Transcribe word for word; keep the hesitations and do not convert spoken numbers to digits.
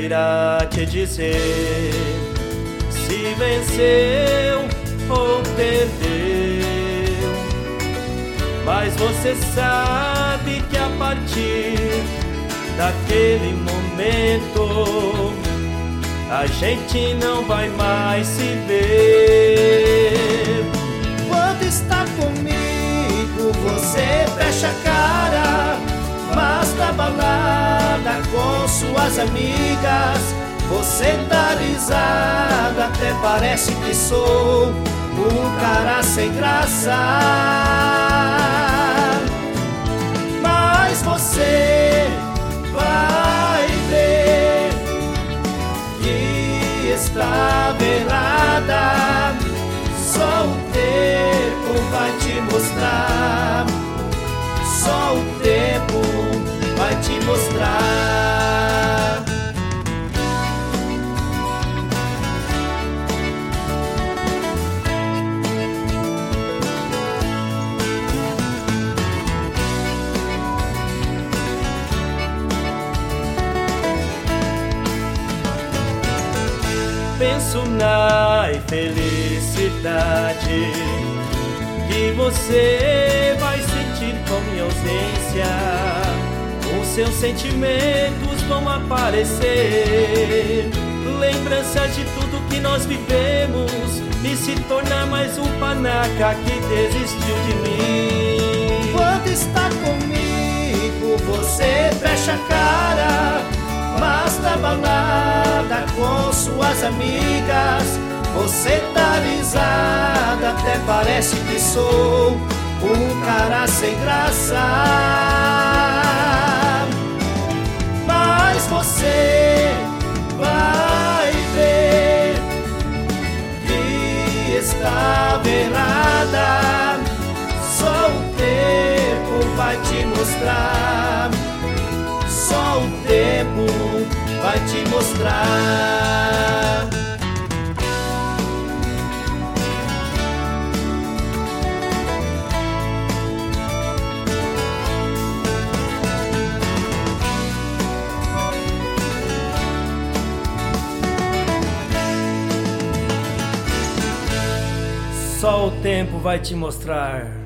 irá te dizer se venceu ou perdeu, mas você sabe que a partir daquele momento a gente não vai mais se ver. Quando está comigo você fecha a cara, mas na balada com suas amigas você dá risada, até parece que sou um cara sem graça. Mas você vai ver que estava errada, só o tempo vai te mostrar, só o tempo vai te mostrar. Penso na infelicidade que você vai sentir com minha ausência. Os seus sentimentos vão aparecer, lembranças de tudo que nós vivemos, e se tornar mais um panaca que desistiu de mim. Quando está comigo você fecha a cara, mas na balada com suas amigas você dá risada, até parece que sou um cara sem graça. Mas você vai ver que estava errada, só o tempo vai te mostrar, só o tempo vai te mostrar. Só o tempo vai te mostrar.